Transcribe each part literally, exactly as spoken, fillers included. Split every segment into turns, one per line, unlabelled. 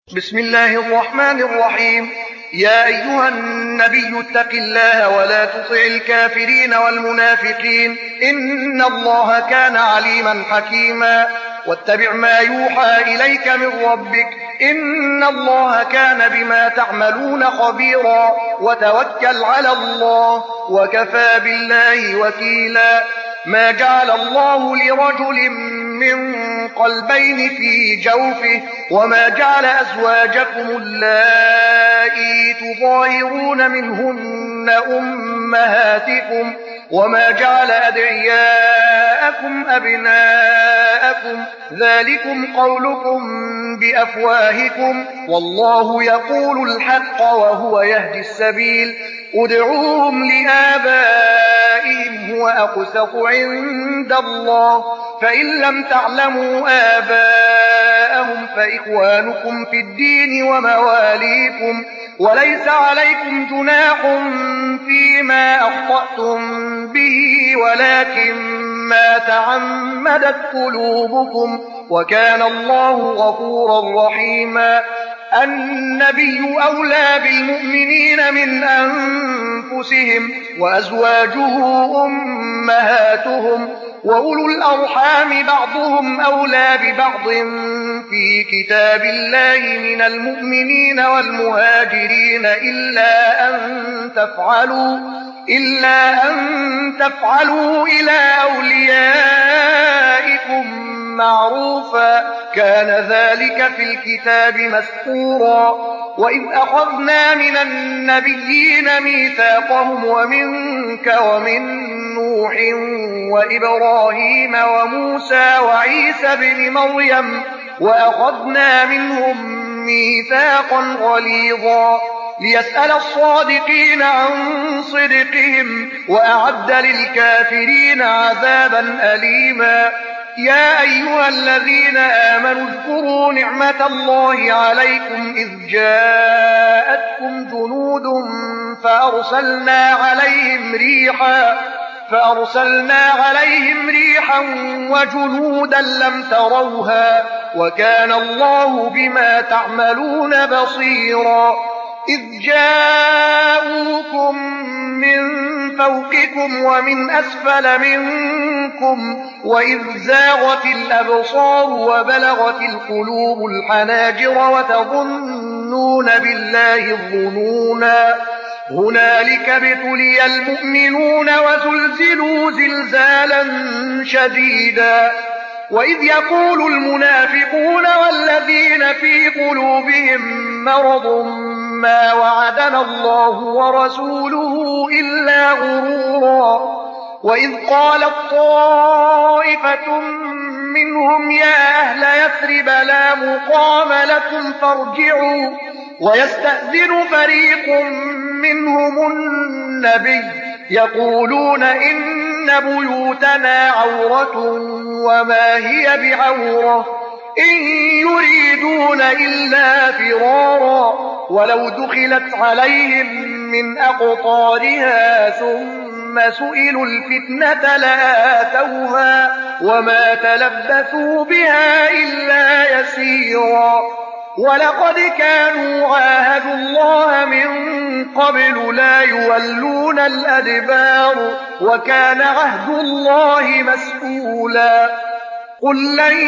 بسم الله الرحمن الرحيم. يا أيها النبي اتق الله ولا تطع الكافرين والمنافقين إن الله كان عليما حكيما. واتبع ما يوحى إليك من ربك إن الله كان بما تعملون خبيرا. وتوكل على الله وكفى بالله وكيلا. ما جعل الله لرجل من قلبين في جوفه وما جعل أزواجكم اللائي تظاهرون منهن أمهاتكم وما جعل أدعياءكم أبناءكم ذلكم قولكم بأفواهكم والله يقول الحق وهو يهدي السبيل. ادعوهم لآبائهم هو أقسط عند الله فإن لم تعلموا آباءهم فإخوانكم في الدين ومواليكم وليس عليكم جناح فيما أخطأتم به ولكن ما تعمدت قلوبكم وكان الله غفورا رحيما. النبي أولى بالمؤمنين من أنفسهم وأزواجه أمهاتهم وأولو الأرحام بعضهم أولى ببعض في كتاب الله من المؤمنين والمهاجرين إلا أن تفعلوا إلا أن تفعلوا إلى أوليائكم معروفا كان ذلك في الكتاب مسطورا. وإذ أخذنا من النبيين ميثاقهم ومنك ومن نوح وإبراهيم وموسى وعيسى بن مريم وأخذنا منهم ميثاقا غليظا ليسأل الصادقين عن صدقهم وأعد للكافرين عذابا أليما. يا أيها الذين آمنوا اذكروا نعمة الله عليكم إذ جاءتكم جنود فأرسلنا عليهم ريحا فأرسلنا عليهم ريحا وجنودا لم تروها وكان الله بما تعملون بصيرا. إذ جاءوكم من فوقكم ومن أسفل منكم وإذ زاغت الأبصار وبلغت القلوب الحناجر وتظنون بالله الظنونا هنالك ابتلي المؤمنون وزلزلوا زلزالا شديدا. وإذ يقول المنافقون والذين في قلوبهم مرض ما وعدنا الله ورسوله إلا غرورا. وإذ قالت طائفة منهم يا أهل يثرب لا مقام لكم فارجعوا ويستأذن فريق منهم النبي يقولون إن بيوتنا عورة وما هي بعورة إن يريدون إلا فرارا ولو دخلت عليهم من أقطارها ثم سئلوا الفتنة لآتوها وما تلبثوا بها إلا يسيرا. ولقد كانوا عاهدوا الله من قبل لا يولون الأدبار وكان عهد الله مسئولا. قل لن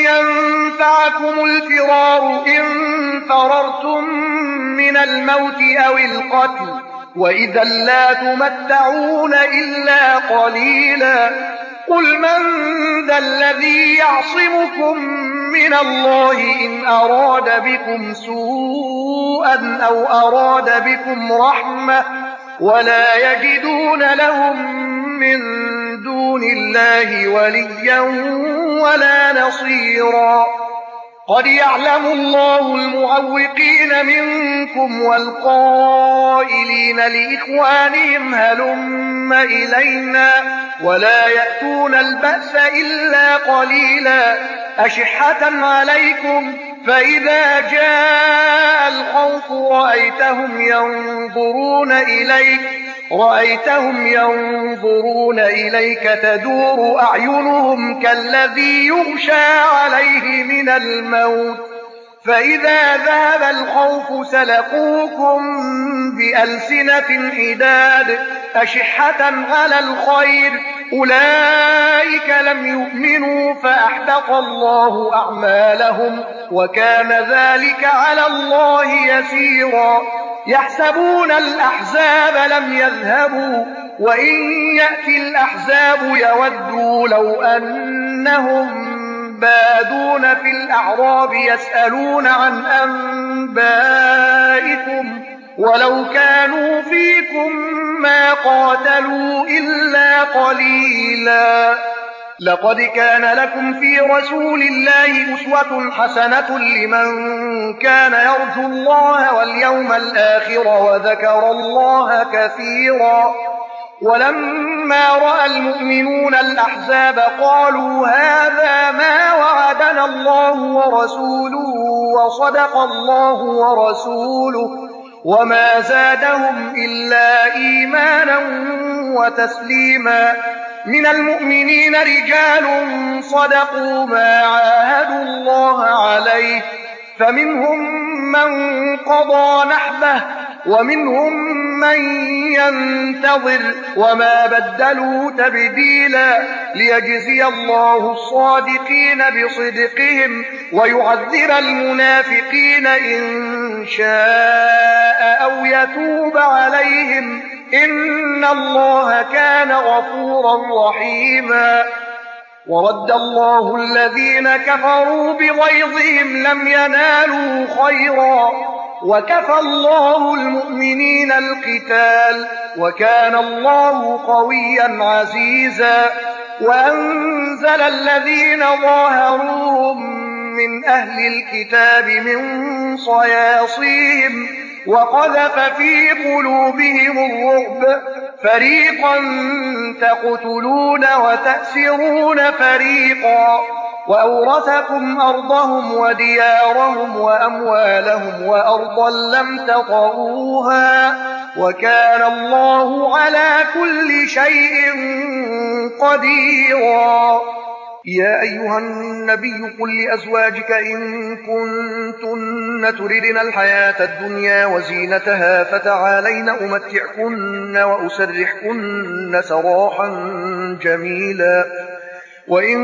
ينفعكم الفرار إن فررتم من الموت أو القتل وإذا لا تمتعون إلا قليلا. قل من ذا الذي يعصمكم من الله إن أراد بكم سوءا أو أراد بكم رحمة ولا يجدون لهم من دون الله وليا ولا نصيرا. قد يعلم الله المعوقين منكم والقائلين لإخوانهم هلم إلينا ولا يأتون البأس إلا قليلا أشحة عليكم فإذا جاء الخوف رأيتهم ينظرون إليك رأيتهم ينظرون إليك تدور أعينهم كالذي يغشى عليه من الموت فإذا ذهب الخوف سلقوكم بألسنة حداد أشحة على الخير أولئك لم يؤمنوا فأحبط الله أعمالهم وكان ذلك على الله يسيرا يحسبون الأحزاب لم يذهبوا وإن يأتي الأحزاب يودوا لو أنهم بادون في الأعراب يسألون عن أنبائكم ولو كانوا فيكم ما قاتلوا إلا قليلا لقد كان لكم في رسول الله أسوة حسنة لمن كان يرجو الله واليوم الآخر وذكر الله كثيرا ولما رأى المؤمنون الأحزاب قالوا هذا ما وعدنا الله ورسوله وصدق الله ورسوله وما زادهم إلا إيمانا وتسليما من المؤمنين رجال صدقوا ما عاهدوا الله عليه فمنهم من قضى نحبه ومنهم من ينتظر وما بدلوا تبديلا ليجزي الله الصادقين بصدقهم ويعذب المنافقين إن شاء أو يتوب عليهم إن الله كان غفورا رحيما ورد الله الذين كفروا بغيظهم لم ينالوا خيرا وكفى الله المؤمنين القتال وكان الله قويا عزيزا وأنزل الذين ظاهروهم من أهل الكتاب من صياصيهم وقذف في قلوبهم الرعب فريقا تقتلون وتأسرون فريقا وأورثكم أرضهم وديارهم وأموالهم وأرضا لم تطئوها وكان الله على كل شيء قديرا يا أيها النبي قل لأزواجك إن كنتن تردن الحياة الدنيا وزينتها فتعالين أمتعكن وأسرحكن سراحا جميلا وإن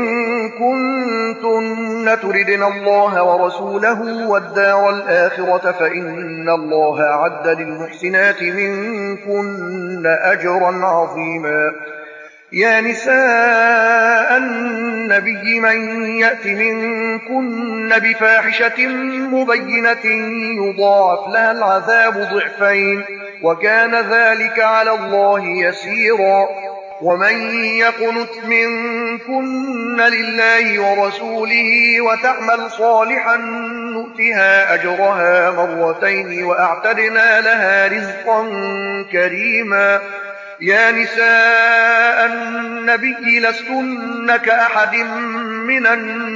كنتن تردن الله ورسوله والدار الآخرة فإن الله أعد للمحسنات منكن أجرا عظيما يا نساء النبي من يأت منكن بفاحشة مبينة يضاعف لها العذاب ضعفين وكان ذلك على الله يسيرا ومن يقنت منكن لله ورسوله وتعمل صالحا نؤتها أجرها مرتين وأعتدنا لها رزقا كريما يا نساء النبي لستن كأحد من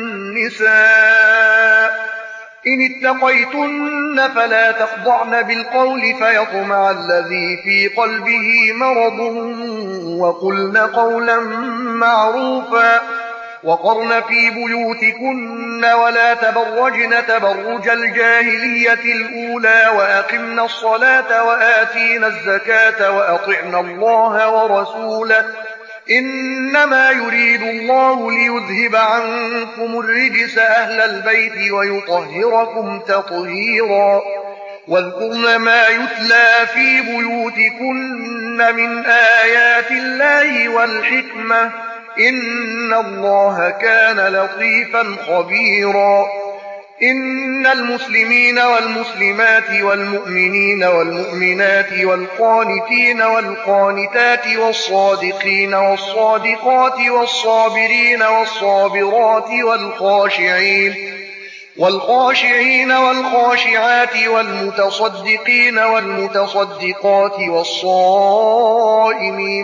النساء إن اتقيتن فلا تخضعن بالقول فيطمع الذي في قلبه مرض وقلن قولا معروفا وقرن في بيوتكن ولا تبرجن تبرج الجاهلية الأولى وأقمن الصلاة وآتينا الزكاة وأطعنا الله ورسوله إنما يريد الله ليذهب عنكم الرجس أهل البيت ويطهركم تطهيرا واذكرن ما يتلى في بيوتكن من آيات الله والحكمة إن الله كان لطيفا خبيرا إن المسلمين والمسلمات والمؤمنين والمؤمنات والقانتين والقانتات والصادقين والصادقات والصابرين والصابرات والخاشعين والخاشعين والخاشعات والمتصدقين والمتصدقات والصائمين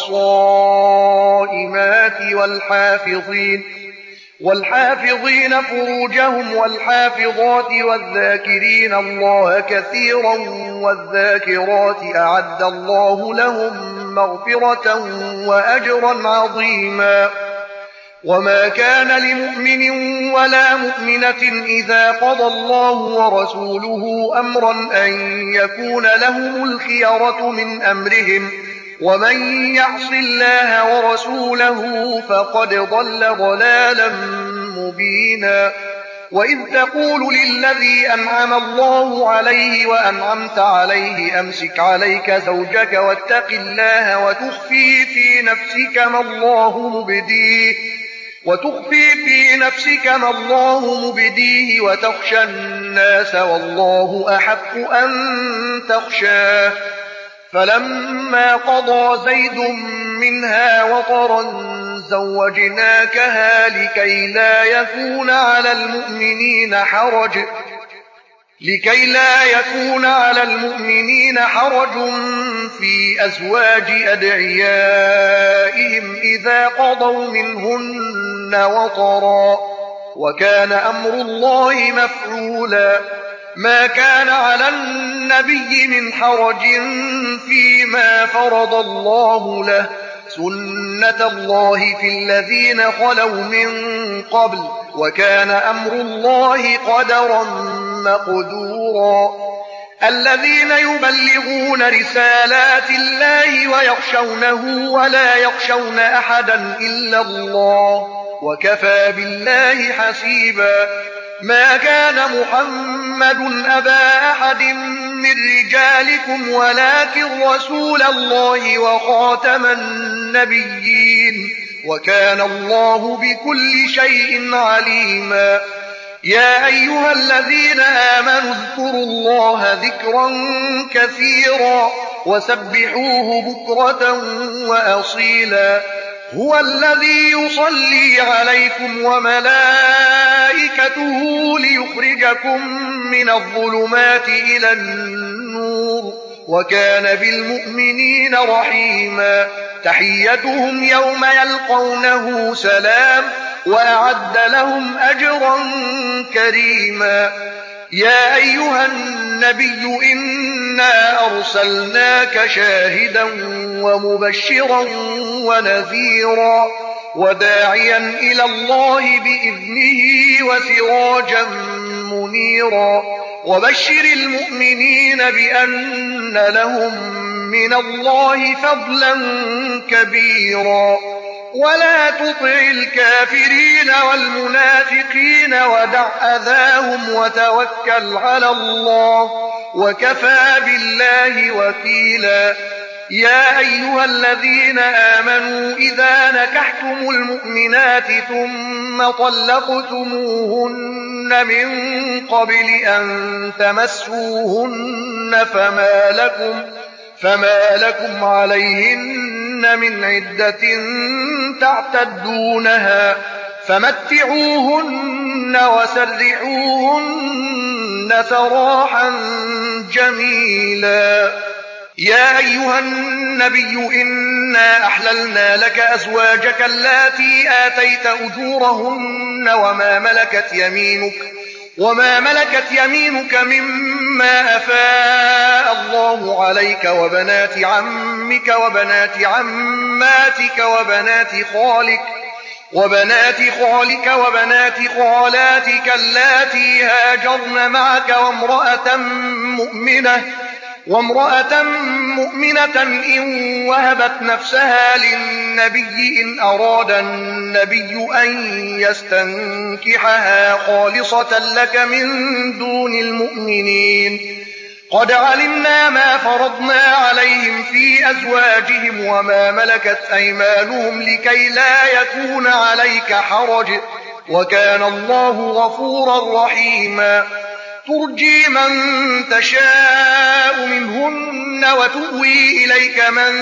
والصائمات والحافظين والحافظين فروجهم والحافظات والذاكرين الله كثيرا والذاكرات أعد الله لهم مغفرة وأجرا عظيما وما كان لمؤمن ولا مؤمنة إذا قضى الله ورسوله أمرا أن يكون لهم الخيرة من أمرهم ومن يعص الله ورسوله فقد ضل ضلالا مبينا وإذ تقول للذي أنعم الله عليه وأنعمت عليه أمسك عليك زوجك واتق الله وتخفي في نفسك ما الله مبديه وتخفي في نفسك ما الله مبديه وتخشى الناس والله أحق أن تخشاه فلما قضى زيد منها وطرا زوجناكها لكي لا يكون على المؤمنين حرج لكي لا يكون على المؤمنين حرج في أزواج أدعيائهم إذا قضوا منهن وطرا وكان أمر الله مفعولا ما كان على النبي من حرج فيما فرض الله له سنة الله في الذين خلوا من قبل وكان أمر الله قدرا مقدورا الذين يبلغون رسالات الله ويخشونه ولا يخشون أحدا إلا الله وكفى بالله حسيبا ما كان محمد أبا أحد من رجالكم ولكن رسول الله وخاتم النبيين وكان الله بكل شيء عليما يا أيها الذين آمنوا اذكروا الله ذكرا كثيرا وسبحوه بكرة وأصيلا هو الذي يصلي عليكم وملائكته ليخرجكم من الظلمات إلى النور وكان بالمؤمنين رحيما تحيتهم يوم يلقونه سلام وأعد لهم أجرا كريما يا أيها النبي إنا أرسلناك شاهدا ومبشرا ونذيرا وداعيا إلى الله بإذنه وسراجا منيرا وبشر المؤمنين بأن لهم من الله فضلا كبيرا ولا تطع الكافرين والمنافقين ودع أذاهم وتوكل على الله وكفى بالله وكيلا يا أيها الذين آمنوا إذا نكحتم المؤمنات ثم طلقتموهن من قبل أن تمسوهن فما لكم, فما لكم عليهن من عدة تعتدونها فمتعوهن وسرحوهن سراحا جميلا يا أيها النبي إنا أحللنا لك أزواجك اللاتي آتيت أجورهن وما ملكت يمينك وما ملكت يمينك مما أفاء الله عليك وبنات عمك وبنات عماتك وبنات خالك وبنات خالك وبنات خالاتك اللاتي هاجرن معك وامرأة مؤمنة وامرأة مؤمنة إن وهبت نفسها للنبي إن أراد النبي أن يستنكحها خالصة لك من دون المؤمنين قد علمنا ما فرضنا عليهم في أزواجهم وما ملكت أيمانهم لكي لا يكون عليك حرج وكان الله غفورا رحيما ترجي من تشاء منهن وتؤوي إليك من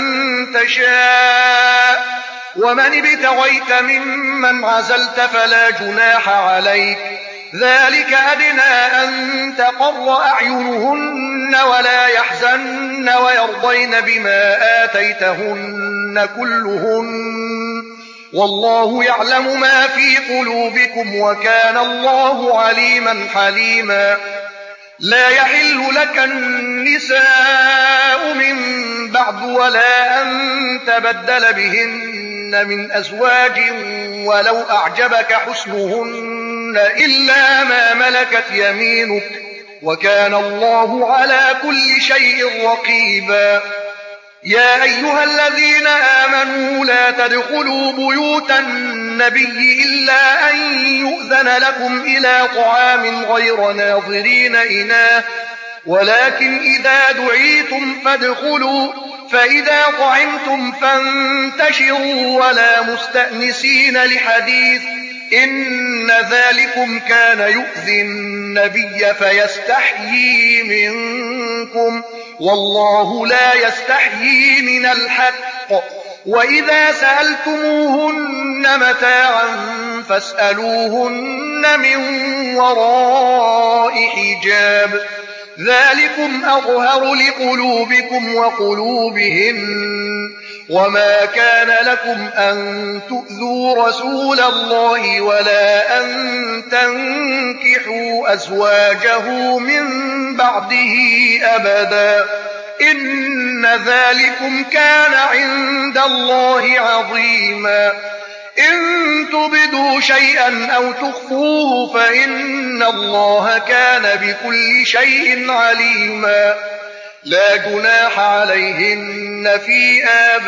تشاء ومن ابتغيت ممن عزلت فلا جناح عليك ذلك أدنى أن تقر أعينهن ولا يحزن ويرضين بما آتيتهن كلهن والله يعلم ما في قلوبكم وكان الله عليما حليما لا يحل لك النساء من بعد ولا أن تبدل بهن من أزواج ولو أعجبك حسنهن إلا ما ملكت يمينك وكان الله على كل شيء رقيبا. يا أيها الذين آمنوا لا تدخلوا بيوت النبي إلا أن يؤذن لكم إلى طعام غير ناظرين إناه ولكن إذا دعيتم فادخلوا فإذا طعمتم فانتشروا ولا مستأنسين لحديث إن ذلكم كان يؤذي النبي فيستحيي منكم والله لا يستحيي من الحق. وإذا سألتموهن متاعا فاسألوهن من وراء حجاب ذلكم أطهر لقلوبكم وقلوبهن. وما كان لكم أن تؤذوا رسول الله ولا أن تنكحوا أزواجه من بعده أبدا إن ذلكم كان عند الله عظيما. إن تبدوا شيئا أو تخفوه فإن الله كان بكل شيء عليما. لا جناح عليهن في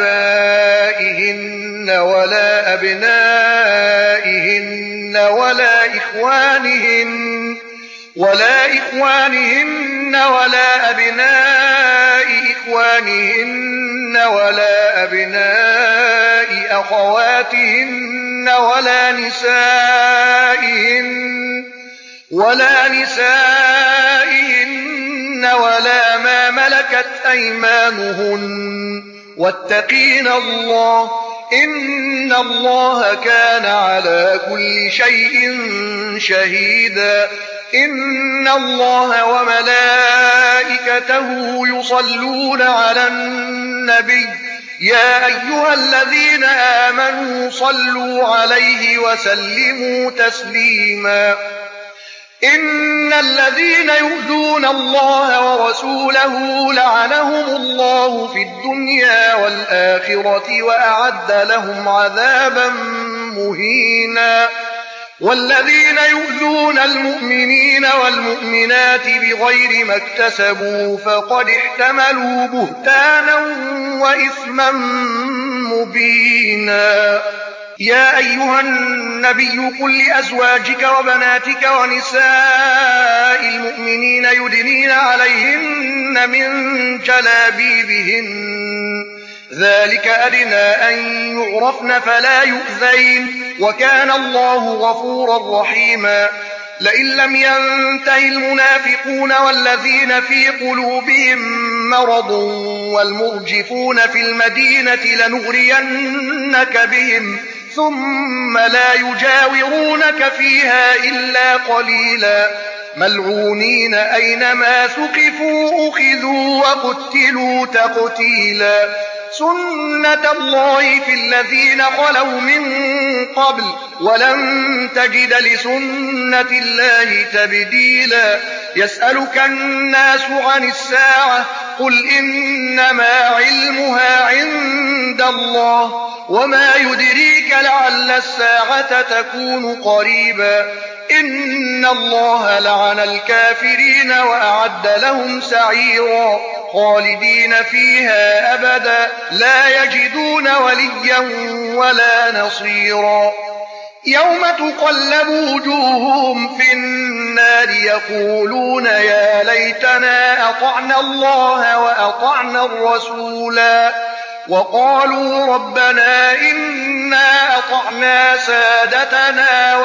آبائهن ولا أبنائهن ولا إخوانهن ولا إخوانهن ولا أبناء إخوانهن ولا أبناء أخواتهن ولا نسائهن ولا نسائهن ولا ما ملكت أيمانهن واتقين الله إن الله كان على كل شيء شهيدا. إن الله وملائكته يصلون على النبي يا أيها الذين آمنوا صلوا عليه وسلموا تسليما. إن الذين يؤذون الله ورسوله لعنهم الله في الدنيا والآخرة وأعد لهم عذابا مهينا. والذين يؤذون المؤمنين والمؤمنات بغير ما اكتسبوا فقد احتملوا بهتانا وإثما مبينا. يا أيها النبي قل لأزواجك وبناتك ونساء المؤمنين يدنين عليهن من جلابيبهن ذلك أدنى أن يعرفن فلا يؤذين وكان الله غفورا رحيما. لئن لم ينته المنافقون والذين في قلوبهم مرض والمرجفون في المدينة لنغرينك بهم ثم لا يجاورونك فيها إلا قليلا ملعونين أينما ثقفوا أخذوا وقتلوا تقتيلا. سنة الله في الذين خلوا من قبل ولن تجد لسنة الله تبديلا. يسألك الناس عن الساعة قل إنما علمها عند الله وما يدريك لعل الساعة تكون قريبا. إن الله لعن الكافرين وأعد لهم سعيرا خالدين فيها أبدا لا يجدون وليا ولا نصيرا. يوم تقلب وجوههم في النار يقولون يا ليتنا أطعنا الله وأطعنا الرسولا وقالوا ربنا إنا أطعنا سادتنا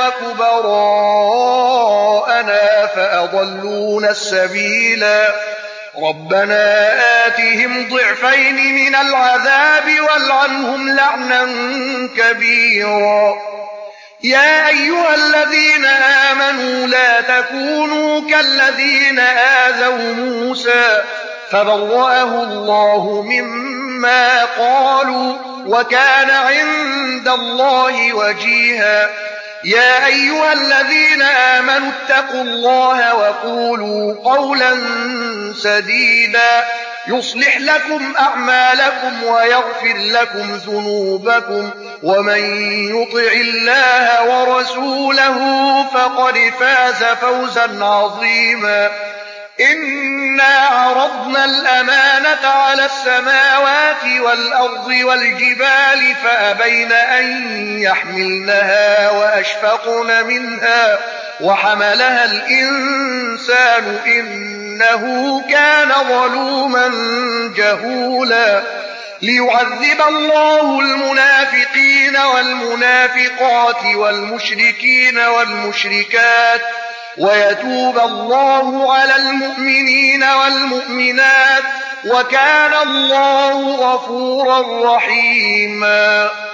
وكبراءنا فأضلونا السبيلا ربنا آتهم ضعفين من العذاب والعنهم لعنا كبيرا. يا أيها الذين آمنوا لا تكونوا كالذين آذوا موسى فبرأه الله مما قالوا وكان عند الله وجيها. يا أيها الذين آمنوا اتقوا الله وقولوا قولا سديدا يصلح لكم أعمالكم ويغفر لكم ذنوبكم ومن يطع الله ورسوله فقد فاز فوزا عظيما إنا عرضنا الأمانة على السماوات والأرض والجبال فأبين أن يحملنها وأشفقن منها وحملها الإنسان إنه كان ظلوما جهولا ليعذب الله المنافقين والمنافقات والمشركين والمشركات ويتوب الله على المؤمنين والمؤمنات وكان الله غفورا رحيما